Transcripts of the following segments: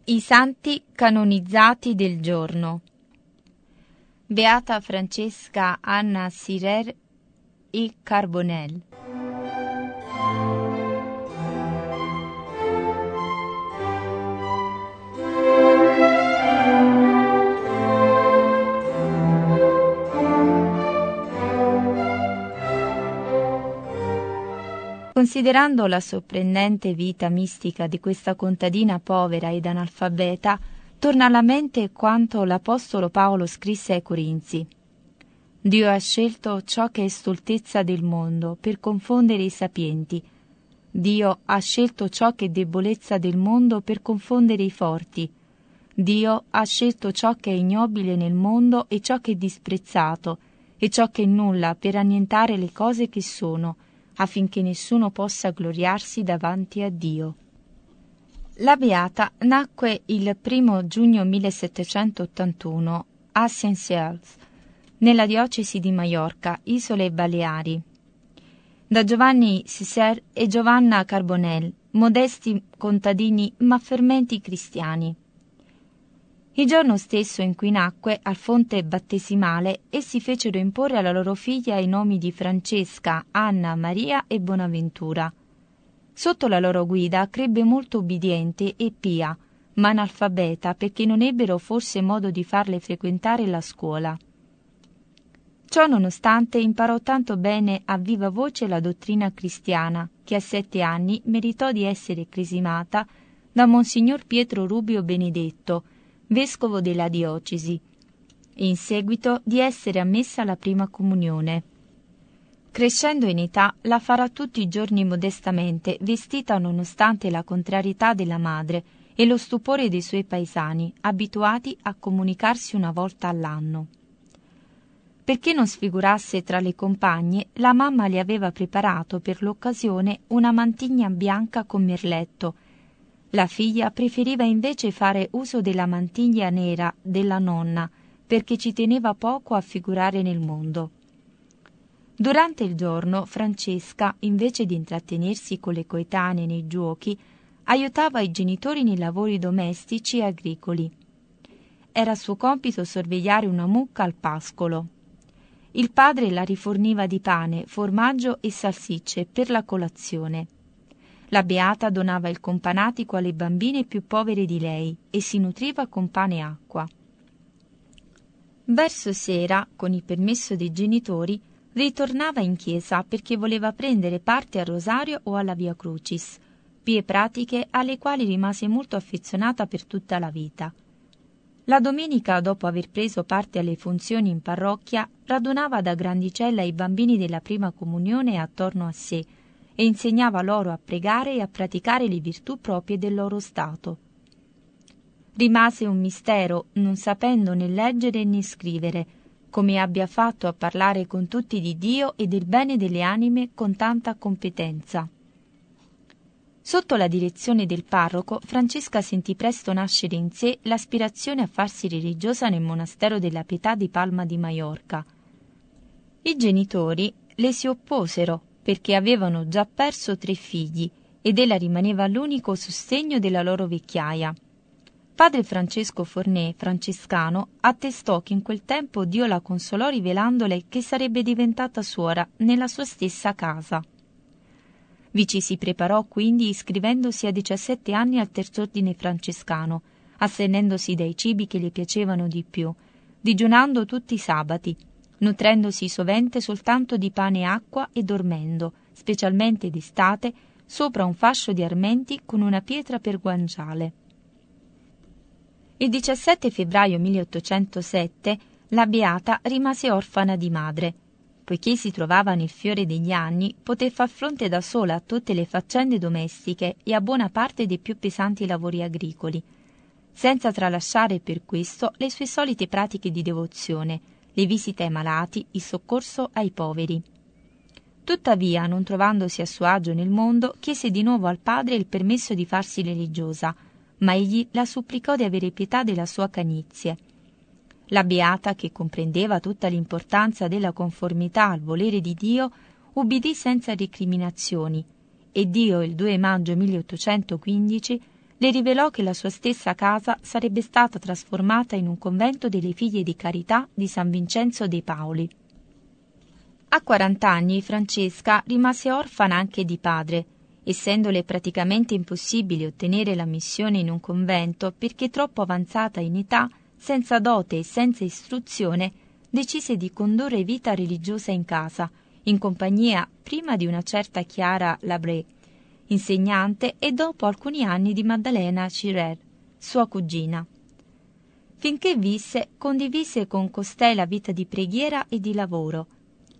I santi canonizzati del giorno. Beata Francesca Anna Sirer e Carbonell. Considerando la sorprendente vita mistica di questa contadina povera ed analfabeta, torna alla mente quanto l'Apostolo Paolo scrisse ai Corinzi. Dio ha scelto ciò che è stoltezza del mondo per confondere i sapienti. Dio ha scelto ciò che è debolezza del mondo per confondere i forti. Dio ha scelto ciò che è ignobile nel mondo e ciò che è disprezzato e ciò che è nulla per annientare le cose che sono, affinché nessuno possa gloriarsi davanti a Dio. La Beata nacque il 1 giugno 1781 a Saint-Gilles, nella diocesi di Maiorca, Isole Baleari, da Giovanni Siser e Giovanna Carbonell, modesti contadini ma ferventi cristiani. Il giorno stesso in cui nacque, al fonte battesimale, essi fecero imporre alla loro figlia i nomi di Francesca, Anna, Maria e Bonaventura. Sotto la loro guida crebbe molto ubbidiente e pia, ma analfabeta perché non ebbero forse modo di farle frequentare la scuola. Ciò nonostante imparò tanto bene a viva voce la dottrina cristiana che a 7 anni meritò di essere cresimata da Monsignor Pietro Rubio Benedetto, vescovo della diocesi, e in seguito di essere ammessa alla prima comunione. Crescendo in età la farà tutti i giorni modestamente, vestita nonostante la contrarietà della madre e lo stupore dei suoi paesani, abituati a comunicarsi una volta all'anno. Perché non sfigurasse tra le compagne, la mamma le aveva preparato per l'occasione una mantiglia bianca con merletto. La figlia preferiva invece fare uso della mantiglia nera della nonna, perché ci teneva poco a figurare nel mondo. Durante il giorno Francesca, invece di intrattenersi con le coetanee nei giochi, aiutava i genitori nei lavori domestici e agricoli. Era suo compito sorvegliare una mucca al pascolo. Il padre la riforniva di pane, formaggio e salsicce per la colazione. La Beata donava il companatico alle bambine più povere di lei e si nutriva con pane e acqua. Verso sera, con il permesso dei genitori, ritornava in chiesa perché voleva prendere parte al rosario o alla Via Crucis, pie pratiche alle quali rimase molto affezionata per tutta la vita. La domenica, dopo aver preso parte alle funzioni in parrocchia, radunava da grandicella i bambini della prima comunione attorno a sé e insegnava loro a pregare e a praticare le virtù proprie del loro stato. Rimase un mistero, non sapendo né leggere né scrivere, come abbia fatto a parlare con tutti di Dio e del bene delle anime con tanta competenza. Sotto la direzione del parroco, Francesca sentì presto nascere in sé l'aspirazione a farsi religiosa nel monastero della Pietà di Palma di Maiorca. I genitori le si opposero perché avevano già perso 3 figli ed ella rimaneva l'unico sostegno della loro vecchiaia. Padre Francesco Forné, francescano, attestò che in quel tempo Dio la consolò rivelandole che sarebbe diventata suora nella sua stessa casa. Vi ci si preparò quindi iscrivendosi a 17 anni al terz'ordine francescano, astenendosi dai cibi che le piacevano di più, digiunando tutti i sabati, nutrendosi sovente soltanto di pane e acqua e dormendo, specialmente d'estate, sopra un fascio di armenti con una pietra per guanciale. Il 17 febbraio 1807 la Beata rimase orfana di madre. Poiché si trovava nel fiore degli anni, poté far fronte da sola a tutte le faccende domestiche e a buona parte dei più pesanti lavori agricoli, senza tralasciare per questo le sue solite pratiche di devozione, le visite ai malati, il soccorso ai poveri. Tuttavia, non trovandosi a suo agio nel mondo, chiese di nuovo al padre il permesso di farsi religiosa, ma egli la supplicò di avere pietà della sua canizie. La Beata, che comprendeva tutta l'importanza della conformità al volere di Dio, ubbidì senza recriminazioni, e Dio il 2 maggio 1815 le rivelò che la sua stessa casa sarebbe stata trasformata in un convento delle Figlie di Carità di San Vincenzo dei Paoli. A 40 anni Francesca rimase orfana anche di padre, essendole praticamente impossibile ottenere l'ammissione in un convento perché troppo avanzata in età, senza dote e senza istruzione, decise di condurre vita religiosa in casa, in compagnia prima di una certa Chiara Labré, insegnante, e dopo alcuni anni di Maddalena Cirer, sua cugina. Finché visse, condivise con costei la vita di preghiera e di lavoro.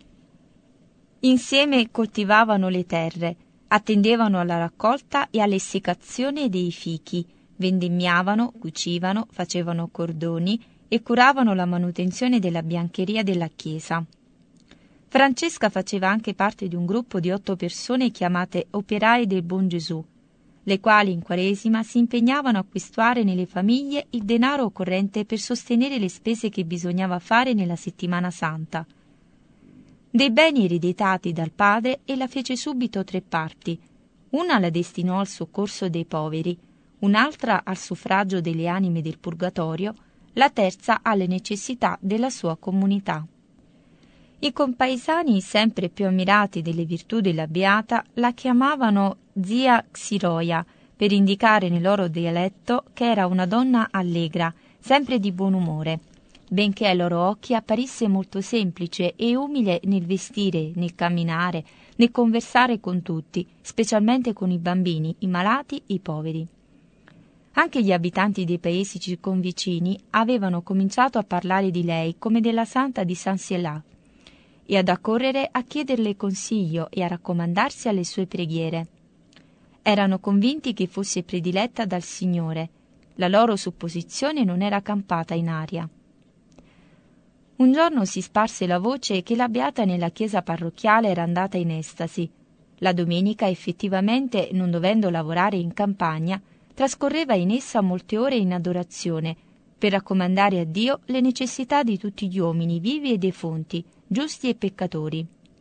Insieme coltivavano le terre, attendevano alla raccolta e all'essiccazione dei fichi, vendemmiavano, cucivano, facevano cordoni e curavano la manutenzione della biancheria della chiesa. Francesca faceva anche parte di un gruppo di 8 persone chiamate Operai del Buon Gesù, le quali in Quaresima si impegnavano a acquistare nelle famiglie il denaro occorrente per sostenere le spese che bisognava fare nella settimana santa. Dei beni ereditati dal padre ella fece subito 3 parti. Una la destinò al soccorso dei poveri, un'altra al suffragio delle anime del purgatorio, la terza alle necessità della sua comunità. I compaesani, sempre più ammirati delle virtù della Beata, la chiamavano zia Xiroia, per indicare nel loro dialetto che era una donna allegra, sempre di buon umore, benché ai loro occhi apparisse molto semplice e umile nel vestire, nel camminare, nel conversare con tutti, specialmente con i bambini, i malati, i poveri. Anche gli abitanti dei paesi circonvicini avevano cominciato a parlare di lei come della santa di Saint-Célat e ad accorrere a chiederle consiglio e a raccomandarsi alle sue preghiere. Erano convinti che fosse prediletta dal Signore. La loro supposizione non era campata in aria. Un giorno si sparse la voce che la Beata nella chiesa parrocchiale era andata in estasi. La domenica, effettivamente, non dovendo lavorare in campagna, trascorreva in essa molte ore in adorazione, per raccomandare a Dio le necessità di tutti gli uomini vivi e defunti, giusti e peccatori.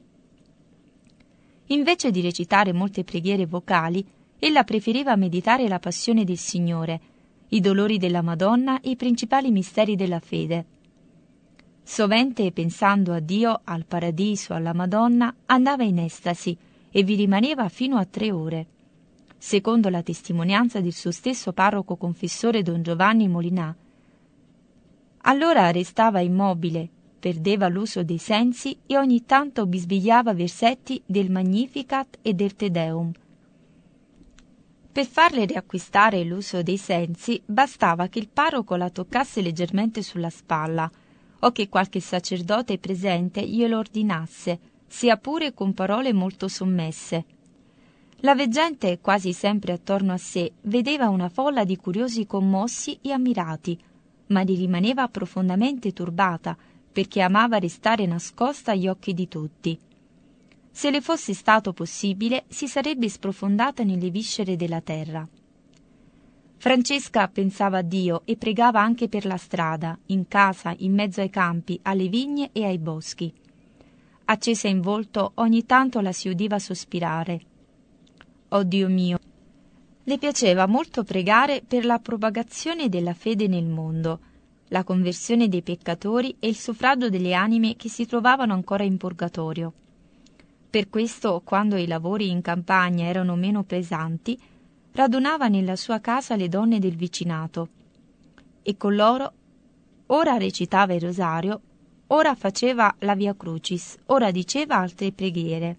Invece di recitare molte preghiere vocali, ella preferiva meditare la passione del Signore, i dolori della Madonna e i principali misteri della fede. Sovente, pensando a Dio, al paradiso, alla Madonna, andava in estasi e vi rimaneva fino a 3 ore. Secondo la testimonianza del suo stesso parroco confessore don Giovanni Molinà, allora restava immobile, perdeva l'uso dei sensi e ogni tanto bisbigliava versetti del Magnificat e del Te Deum. Per farle riacquistare l'uso dei sensi bastava che il parroco la toccasse leggermente sulla spalla o che qualche sacerdote presente glielo ordinasse, sia pure con parole molto sommesse. La veggente, quasi sempre attorno a sé, vedeva una folla di curiosi commossi e ammirati, ma ne rimaneva profondamente turbata, perché amava restare nascosta agli occhi di tutti. Se le fosse stato possibile, si sarebbe sprofondata nelle viscere della terra. Francesca pensava a Dio e pregava anche per la strada, in casa, in mezzo ai campi, alle vigne e ai boschi. Accesa in volto, ogni tanto la si udiva sospirare. «Oh Dio mio!» Le piaceva molto pregare per la propagazione della fede nel mondo, la conversione dei peccatori e il suffragio delle anime che si trovavano ancora in purgatorio. Per questo, quando i lavori in campagna erano meno pesanti, radunava nella sua casa le donne del vicinato e con loro ora recitava il rosario, ora faceva la Via Crucis, ora diceva altre preghiere.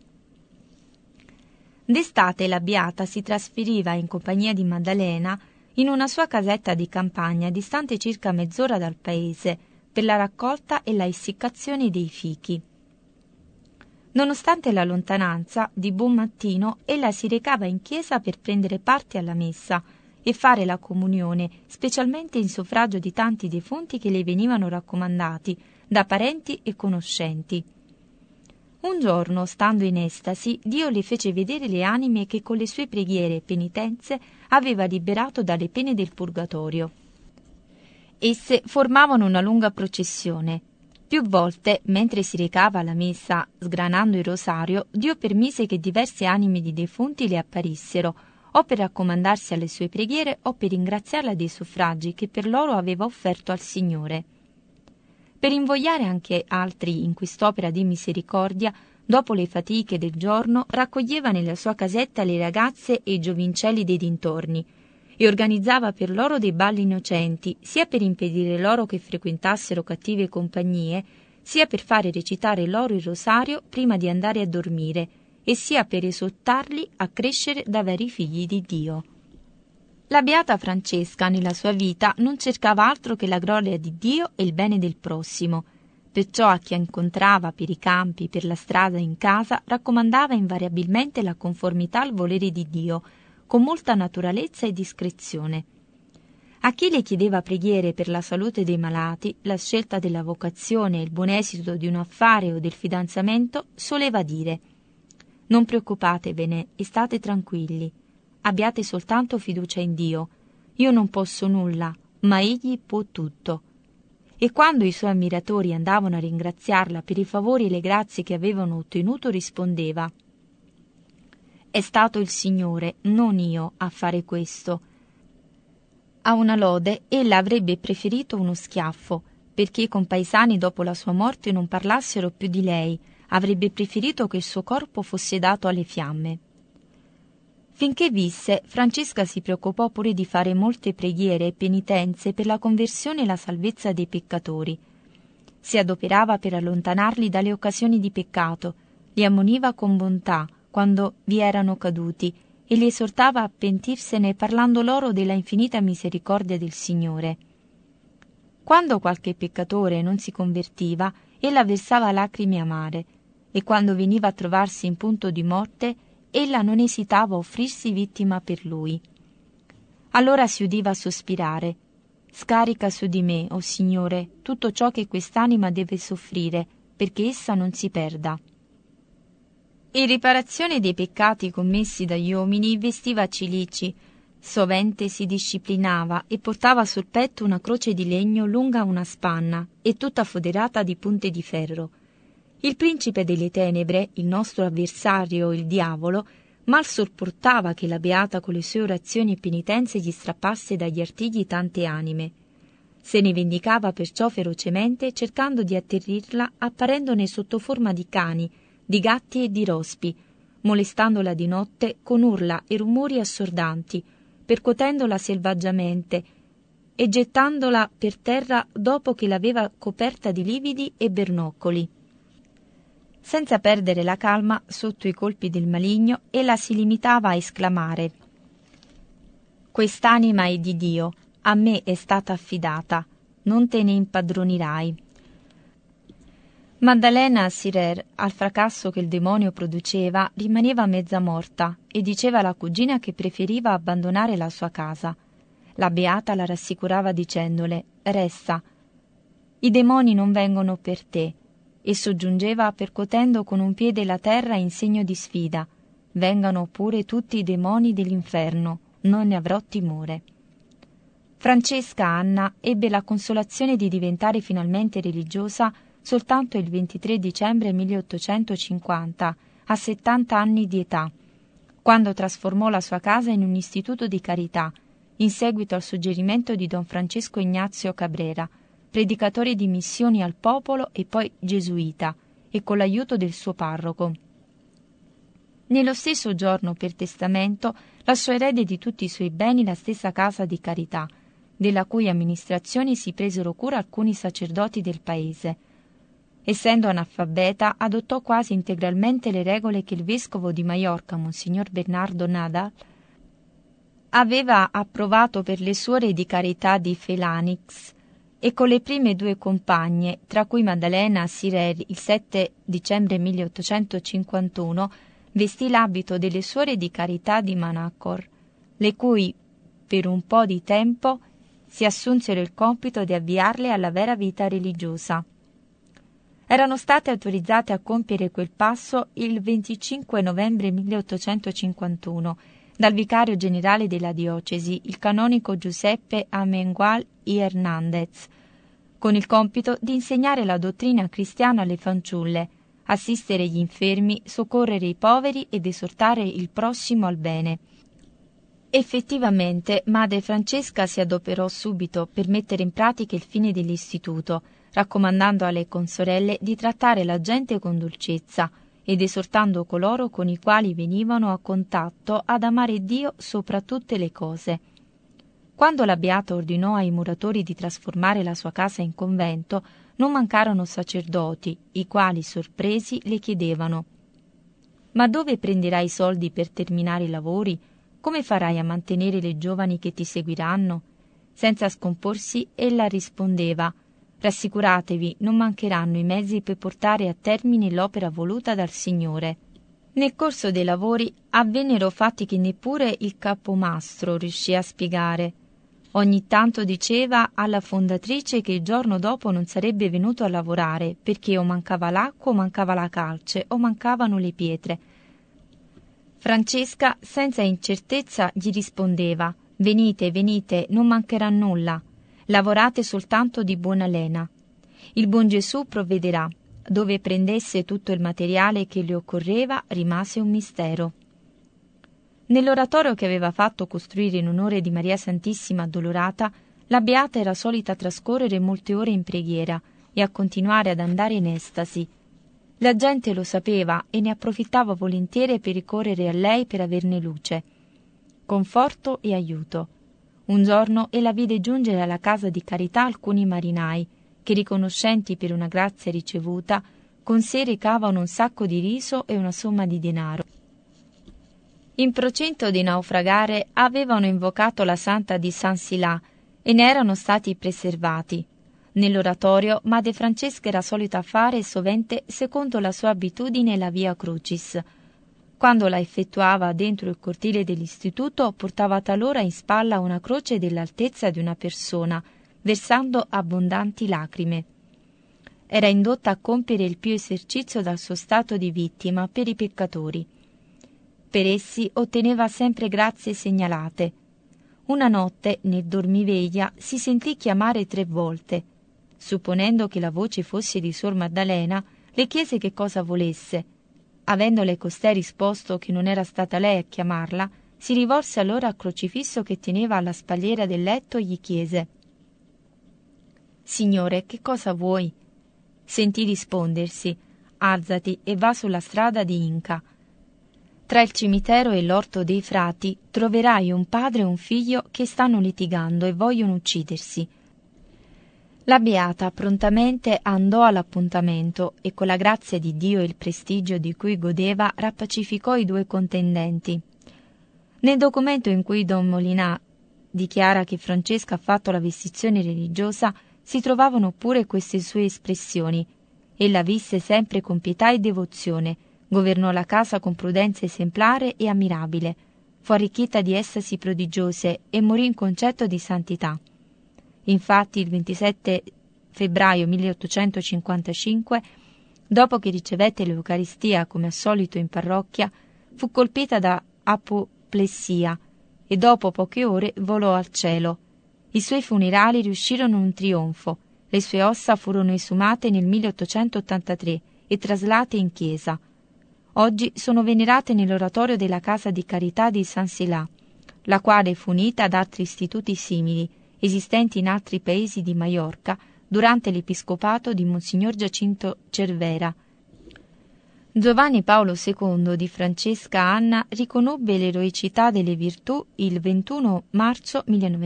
D'estate la Beata si trasferiva in compagnia di Maddalena in una sua casetta di campagna distante circa mezz'ora dal paese per la raccolta e la essiccazione dei fichi. Nonostante la lontananza, di buon mattino ella si recava in chiesa per prendere parte alla messa e fare la comunione, specialmente in suffragio di tanti defunti che le venivano raccomandati da parenti e conoscenti. Un giorno, stando in estasi, Dio le fece vedere le anime che con le sue preghiere e penitenze aveva liberato dalle pene del purgatorio. Esse formavano una lunga processione. Più volte, mentre si recava alla messa sgranando il rosario, Dio permise che diverse anime di defunti le apparissero, o per raccomandarsi alle sue preghiere o per ringraziarla dei suffragi che per loro aveva offerto al Signore. Per invogliare anche altri in quest'opera di misericordia, dopo le fatiche del giorno, raccoglieva nella sua casetta le ragazze e i giovincelli dei dintorni e organizzava per loro dei balli innocenti, sia per impedire loro che frequentassero cattive compagnie, sia per fare recitare loro il rosario prima di andare a dormire, e sia per esortarli a crescere da veri figli di Dio. La beata Francesca nella sua vita non cercava altro che la gloria di Dio e il bene del prossimo, perciò a chi incontrava per i campi, per la strada, in casa, raccomandava invariabilmente la conformità al volere di Dio, con molta naturalezza e discrezione. A chi le chiedeva preghiere per la salute dei malati, la scelta della vocazione e il buon esito di un affare o del fidanzamento, soleva dire: «Non preoccupatevene e state tranquilli. Abbiate soltanto fiducia in Dio. Io non posso nulla, ma Egli può tutto». E quando i suoi ammiratori andavano a ringraziarla per i favori e le grazie che avevano ottenuto, rispondeva: «È stato il Signore, non io, a fare questo». A una lode ella avrebbe preferito uno schiaffo, perché i compaesani dopo la sua morte non parlassero più di lei, avrebbe preferito che il suo corpo fosse dato alle fiamme. Finché visse, Francesca si preoccupò pure di fare molte preghiere e penitenze per la conversione e la salvezza dei peccatori. Si adoperava per allontanarli dalle occasioni di peccato, li ammoniva con bontà quando vi erano caduti e li esortava a pentirsene parlando loro della infinita misericordia del Signore. Quando qualche peccatore non si convertiva, ella versava lacrime amare, e quando veniva a trovarsi in punto di morte, ella non esitava a offrirsi vittima per lui. Allora si udiva sospirare: «Scarica su di me, o Signore, tutto ciò che quest'anima deve soffrire, perché essa non si perda». In riparazione dei peccati commessi dagli uomini vestiva cilici, sovente si disciplinava e portava sul petto una croce di legno lunga una spanna e tutta foderata di punte di ferro. Il principe delle tenebre, il nostro avversario, il diavolo, mal sopportava che la beata con le sue orazioni e penitenze gli strappasse dagli artigli tante anime. Se ne vendicava perciò ferocemente, cercando di atterrirla apparendone sotto forma di cani, di gatti e di rospi, molestandola di notte con urla e rumori assordanti, percuotendola selvaggiamente e gettandola per terra dopo che l'aveva coperta di lividi e bernoccoli. Senza perdere la calma sotto i colpi del maligno, ella si limitava a esclamare: «Quest'anima è di Dio, a me è stata affidata, non te ne impadronirai». Maddalena Sirer, al fracasso che il demonio produceva, rimaneva mezza morta e diceva alla cugina che preferiva abbandonare la sua casa. La beata la rassicurava dicendole: «Resta, i demoni non vengono per te», e soggiungeva percuotendo con un piede la terra in segno di sfida: «Vengano pure tutti i demoni dell'inferno, non ne avrò timore». Francesca Anna ebbe la consolazione di diventare finalmente religiosa soltanto il 23 dicembre 1850, a 70 anni di età, quando trasformò la sua casa in un istituto di carità, in seguito al suggerimento di don Francesco Ignazio Cabrera, predicatore di missioni al popolo e poi gesuita, e con l'aiuto del suo parroco. Nello stesso giorno, per testamento, lasciò erede di tutti i suoi beni la stessa casa di carità, della cui amministrazione si presero cura alcuni sacerdoti del paese. Essendo analfabeta, adottò quasi integralmente le regole che il vescovo di Maiorca, Monsignor Bernardo Nadal, aveva approvato per le suore di carità di Felanix, e con le prime due compagne, tra cui Maddalena Sirer, il 7 dicembre 1851, vestì l'abito delle suore di carità di Manacor, le cui, per un po' di tempo, si assunsero il compito di avviarle alla vera vita religiosa. Erano state autorizzate a compiere quel passo il 25 novembre 1851 dal vicario generale della diocesi, il canonico Giuseppe Amengual y Hernández, con il compito di insegnare la dottrina cristiana alle fanciulle, assistere gli infermi, soccorrere i poveri ed esortare il prossimo al bene. Effettivamente, madre Francesca si adoperò subito per mettere in pratica il fine dell'istituto, raccomandando alle consorelle di trattare la gente con dolcezza ed esortando coloro con i quali venivano a contatto ad amare Dio sopra tutte le cose. Quando la Beata ordinò ai muratori di trasformare la sua casa in convento, non mancarono sacerdoti, i quali, sorpresi, le chiedevano: «Ma dove prenderai i soldi per terminare i lavori? Come farai a mantenere le giovani che ti seguiranno?» Senza scomporsi, ella rispondeva: «Rassicuratevi, non mancheranno i mezzi per portare a termine l'opera voluta dal Signore». Nel corso dei lavori avvennero fatti che neppure il capomastro riuscì a spiegare. Ogni tanto diceva alla fondatrice che il giorno dopo non sarebbe venuto a lavorare perché o mancava l'acqua o mancava la calce o mancavano le pietre. Francesca, senza incertezza, gli rispondeva: «Venite, venite, non mancherà nulla. Lavorate soltanto di buona lena. Il buon Gesù provvederà». Dove prendesse tutto il materiale che le occorreva rimase un mistero. Nell'oratorio che aveva fatto costruire in onore di Maria Santissima Addolorata, la Beata era solita trascorrere molte ore in preghiera e a continuare ad andare in estasi. La gente lo sapeva e ne approfittava volentieri per ricorrere a lei per averne luce, conforto e aiuto. Un giorno ella vide giungere alla casa di carità alcuni marinai che, riconoscenti per una grazia ricevuta, con sé recavano un sacco di riso e una somma di denaro. In procento di naufragare avevano invocato la Santa di San Silà e ne erano stati preservati. Nell'oratorio madre Francesca era solita fare sovente, secondo la sua abitudine, la Via Crucis. Quando la effettuava dentro il cortile dell'istituto, portava talora in spalla una croce dell'altezza di una persona, versando abbondanti lacrime. Era indotta a compiere il pio esercizio dal suo stato di vittima per i peccatori. Per essi otteneva sempre grazie segnalate. Una notte, nel dormiveglia, si sentì chiamare 3 volte. Supponendo che la voce fosse di Suor Maddalena, le chiese che cosa volesse. Avendole costei risposto che non era stata lei a chiamarla, si rivolse allora al crocifisso che teneva alla spalliera del letto e gli chiese: «Signore, che cosa vuoi?» Sentì rispondersi: «Alzati e va sulla strada di Inca. Tra il cimitero e l'orto dei frati troverai un padre e un figlio che stanno litigando e vogliono uccidersi». La Beata prontamente andò all'appuntamento e con la grazia di Dio e il prestigio di cui godeva rappacificò i 2 contendenti. Nel documento in cui Don Molinà dichiara che Francesca ha fatto la vestizione religiosa si trovavano pure queste sue espressioni: «Ella visse sempre con pietà e devozione, governò la casa con prudenza esemplare e ammirabile, fu arricchita di estasi prodigiose e morì in concetto di santità». Infatti il 27 febbraio 1855, dopo che ricevette l'Eucaristia come al solito in parrocchia, fu colpita da apoplessia e dopo poche ore volò al cielo. I suoi funerali riuscirono un trionfo. Le sue ossa furono esumate nel 1883 e traslate in chiesa. Oggi sono venerate nell'oratorio della Casa di Carità di San Silà, la quale fu unita ad altri istituti simili, esistenti in altri paesi di Maiorca, durante l'episcopato di Monsignor Giacinto Cervera. Giovanni Paolo II di Francesca Anna riconobbe l'eroicità delle virtù il 21 marzo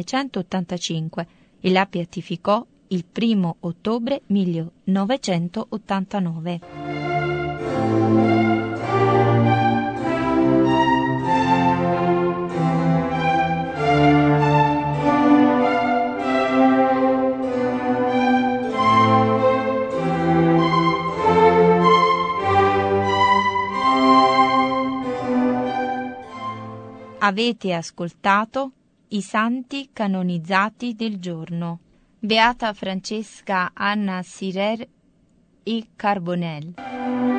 1985 e la beatificò il 1 ottobre 1989. Avete ascoltato i santi canonizzati del giorno. Beata Francesca Anna Sirer e Carbonell.